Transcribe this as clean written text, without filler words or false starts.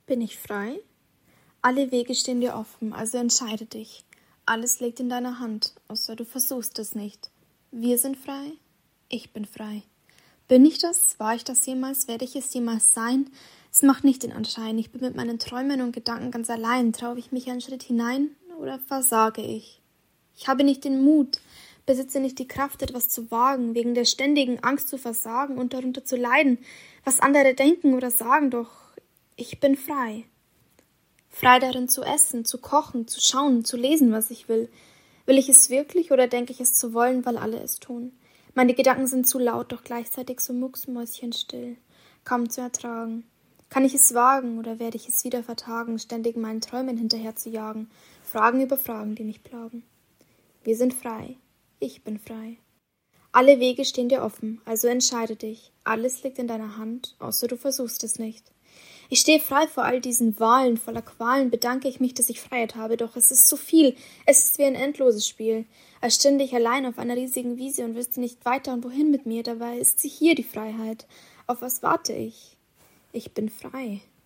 Bin ich frei? Alle Wege stehen dir offen, also entscheide dich. Alles liegt in deiner Hand, außer du versuchst es nicht. Wir sind frei, ich bin frei. Bin ich das? War ich das jemals? Werde ich es jemals sein? Es macht nicht den Anschein. Ich bin mit meinen Träumen und Gedanken ganz allein. Traue ich mich einen Schritt hinein oder versage ich? Ich habe nicht den Mut, besitze nicht die Kraft, etwas zu wagen, wegen der ständigen Angst zu versagen und darunter zu leiden, was andere denken oder sagen, doch ich bin frei. Frei darin zu essen, zu kochen, zu schauen, zu lesen, was ich will. Will ich es wirklich oder denke ich es zu wollen, weil alle es tun? Meine Gedanken sind zu laut, doch gleichzeitig so mucksmäuschenstill, kaum zu ertragen. Kann ich es wagen oder werde ich es wieder vertagen, ständig meinen Träumen hinterher zu jagen, Fragen über Fragen, die mich plagen? Wir sind frei, ich bin frei. Alle Wege stehen dir offen, also entscheide dich. Alles liegt in deiner Hand, außer du versuchst es nicht. Ich stehe frei vor all diesen Wahlen, voller Qualen bedanke ich mich, dass ich Freiheit habe, doch es ist zu viel, es ist wie ein endloses Spiel, als stünde ich allein auf einer riesigen Wiese und wüsste nicht weiter und wohin mit mir, dabei ist sie hier, die Freiheit. Auf was warte ich? Ich bin frei.